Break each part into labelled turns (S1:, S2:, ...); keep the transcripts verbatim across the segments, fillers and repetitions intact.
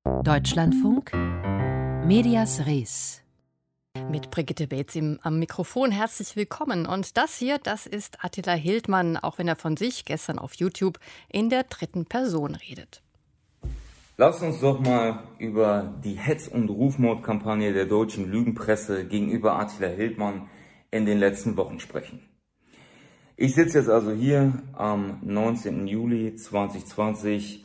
S1: Deutschlandfunk, Medias Res.
S2: Mit Brigitte Beetz im, am Mikrofon herzlich willkommen. Und das hier, das ist Attila Hildmann, auch wenn er von sich gestern auf YouTube in der dritten Person redet.
S3: Lass uns doch mal über die Hetz- und Rufmordkampagne der deutschen Lügenpresse gegenüber Attila Hildmann in den letzten Wochen sprechen. Ich sitze jetzt also hier am neunzehnten Juli zweitausendzwanzig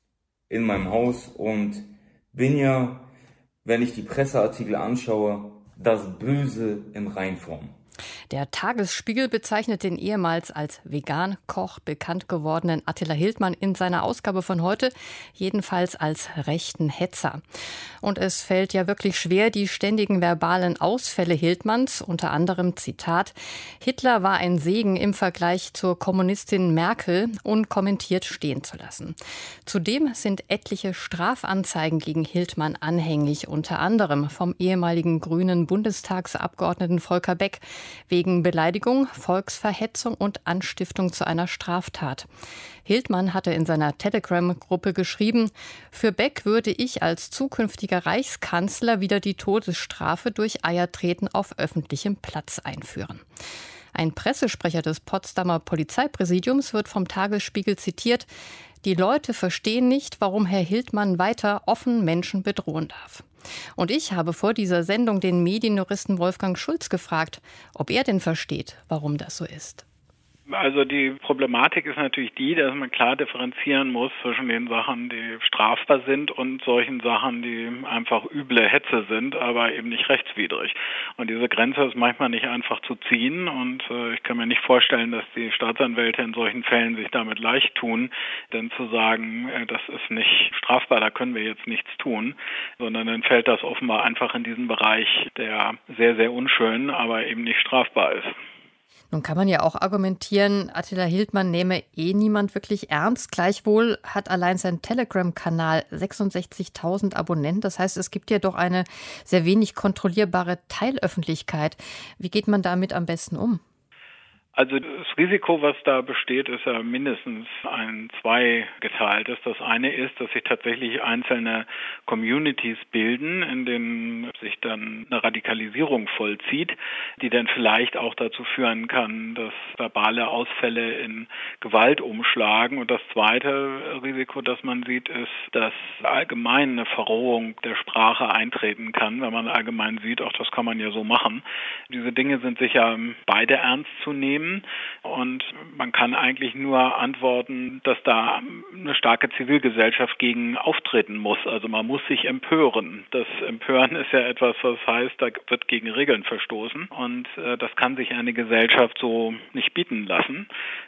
S3: in meinem Haus und bin ja, wenn ich die Presseartikel anschaue, das Böse in Reinform.
S2: Der Tagesspiegel bezeichnet den ehemals als Vegan-Koch bekannt gewordenen Attila Hildmann in seiner Ausgabe von heute jedenfalls als rechten Hetzer. Und es fällt ja wirklich schwer, die ständigen verbalen Ausfälle Hildmanns, unter anderem Zitat, Hitler war ein Segen im Vergleich zur Kommunistin Merkel, unkommentiert stehen zu lassen. Zudem sind etliche Strafanzeigen gegen Hildmann anhängig, unter anderem vom ehemaligen grünen Bundestagsabgeordneten Volker Beck, wegen Beleidigung, Volksverhetzung und Anstiftung zu einer Straftat. Hildmann hatte in seiner Telegram-Gruppe geschrieben, für Beck würde ich als zukünftiger Reichskanzler wieder die Todesstrafe durch Eiertreten auf öffentlichem Platz einführen. Ein Pressesprecher des Potsdamer Polizeipräsidiums wird vom Tagesspiegel zitiert, die Leute verstehen nicht, warum Herr Hildmann weiter offen Menschen bedrohen darf. Und ich habe vor dieser Sendung den Medienjuristen Wolfgang Schulz gefragt, ob er denn versteht, warum das so ist.
S4: Also die Problematik ist natürlich die, dass man klar differenzieren muss zwischen den Sachen, die strafbar sind und solchen Sachen, die einfach üble Hetze sind, aber eben nicht rechtswidrig. Und diese Grenze ist manchmal nicht einfach zu ziehen und äh, ich kann mir nicht vorstellen, dass die Staatsanwälte in solchen Fällen sich damit leicht tun, denn zu sagen, äh, das ist nicht strafbar, da können wir jetzt nichts tun, sondern dann fällt das offenbar einfach in diesen Bereich, der sehr, sehr unschön, aber eben nicht strafbar ist.
S2: Nun kann man ja auch argumentieren, Attila Hildmann nehme eh niemand wirklich ernst. Gleichwohl hat allein sein Telegram-Kanal sechsundsechzigtausend Abonnenten. Das heißt, es gibt ja doch eine sehr wenig kontrollierbare Teilöffentlichkeit. Wie geht man damit am besten um?
S4: Also das Risiko, was da besteht, ist ja mindestens ein zweigeteiltes. Das eine ist, dass sich tatsächlich einzelne Communities bilden, in denen sich dann eine Radikalisierung vollzieht, die dann vielleicht auch dazu führen kann, dass verbale Ausfälle in Gewalt umschlagen. Und das zweite Risiko, das man sieht, ist, dass allgemein eine Verrohung der Sprache eintreten kann, wenn man allgemein sieht, auch das kann man ja so machen. Diese Dinge sind sicher beide ernst zu nehmen. Und man kann eigentlich nur antworten, dass da eine starke Zivilgesellschaft gegen auftreten muss. Also man muss sich empören. Das Empören ist ja etwas, was heißt, da wird gegen Regeln verstoßen. Und äh, das kann sich eine Gesellschaft so nicht bieten lassen.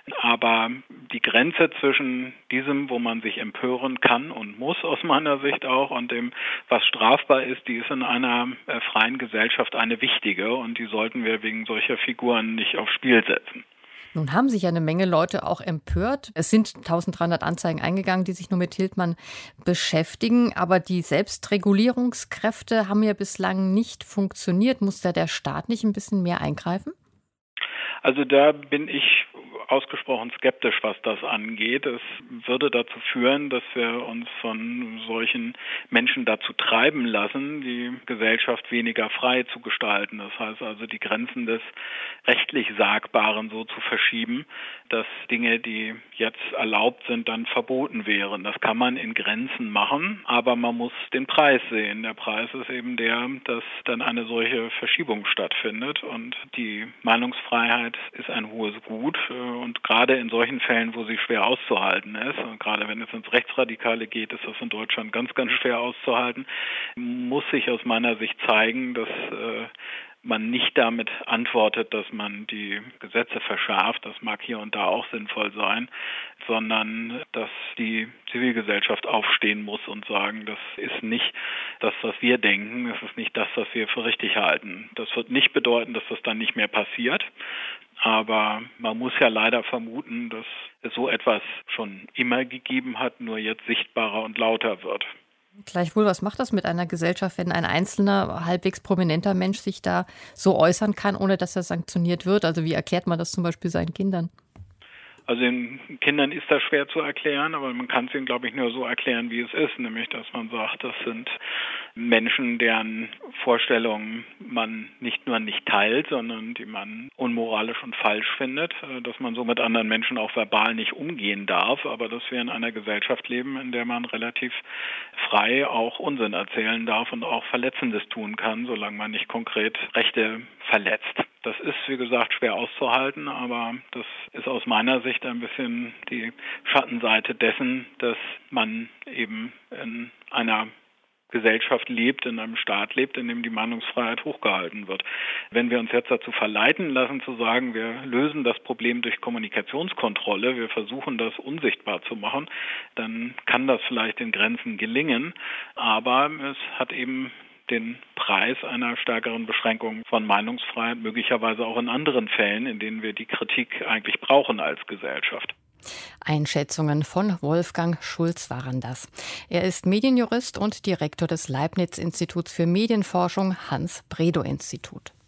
S4: Aber die Grenze zwischen diesem, wo man sich empören kann und muss, aus meiner Sicht auch, und dem, was strafbar ist, die ist in einer äh, freien Gesellschaft eine wichtige. Und die sollten wir wegen solcher Figuren nicht aufs Spiel setzen.
S2: Nun haben sich ja eine Menge Leute auch empört. Es sind eintausenddreihundert Anzeigen eingegangen, die sich nur mit Hildmann beschäftigen. Aber die Selbstregulierungskräfte haben ja bislang nicht funktioniert. Muss da der Staat nicht ein bisschen mehr eingreifen?
S4: Also da bin ich ausgesprochen skeptisch, was das angeht. Es würde dazu führen, dass wir uns von solchen Menschen dazu treiben lassen, die Gesellschaft weniger frei zu gestalten. Das heißt also, die Grenzen des rechtlich Sagbaren so zu verschieben, dass Dinge, die jetzt erlaubt sind, dann verboten wären. Das kann man in Grenzen machen, aber man muss den Preis sehen. Der Preis ist eben der, dass dann eine solche Verschiebung stattfindet und die Meinungsfreiheit ist ein hohes Gut. Und gerade in solchen Fällen, wo sie schwer auszuhalten ist, und gerade wenn es ins Rechtsradikale geht, ist das in Deutschland ganz, ganz schwer auszuhalten, muss sich aus meiner Sicht zeigen, dass äh, man nicht damit antwortet, dass man die Gesetze verschärft, das mag hier und da auch sinnvoll sein, sondern dass die Zivilgesellschaft aufstehen muss und sagen, das ist nicht das, was wir denken, das ist nicht das, was wir für richtig halten. Das wird nicht bedeuten, dass das dann nicht mehr passiert, aber man muss ja leider vermuten, dass es so etwas schon immer gegeben hat, nur jetzt sichtbarer und lauter wird.
S2: Gleichwohl, was macht das mit einer Gesellschaft, wenn ein einzelner, halbwegs prominenter Mensch sich da so äußern kann, ohne dass er sanktioniert wird? Also wie erklärt man das zum Beispiel seinen Kindern?
S4: Also den Kindern ist das schwer zu erklären, aber man kann es ihnen, glaube ich, nur so erklären, wie es ist, nämlich, dass man sagt, das sind Menschen, deren Vorstellungen man nicht nur nicht teilt, sondern die man unmoralisch und falsch findet, dass man so mit anderen Menschen auch verbal nicht umgehen darf, aber dass wir in einer Gesellschaft leben, in der man relativ frei auch Unsinn erzählen darf und auch Verletzendes tun kann, solange man nicht konkret Rechte verletzt. Das ist, wie gesagt, schwer auszuhalten, aber das ist aus meiner Sicht ein bisschen die Schattenseite dessen, dass man eben in einer Gesellschaft lebt, in einem Staat lebt, in dem die Meinungsfreiheit hochgehalten wird. Wenn wir uns jetzt dazu verleiten lassen, zu sagen, wir lösen das Problem durch Kommunikationskontrolle, wir versuchen das unsichtbar zu machen, dann kann das vielleicht in Grenzen gelingen, aber es hat eben den Preis einer stärkeren Beschränkung von Meinungsfreiheit, möglicherweise auch in anderen Fällen, in denen wir die Kritik eigentlich brauchen als Gesellschaft.
S2: Einschätzungen von Wolfgang Schulz waren das. Er ist Medienjurist und Direktor des Leibniz-Instituts für Medienforschung Hans-Bredow-Institut.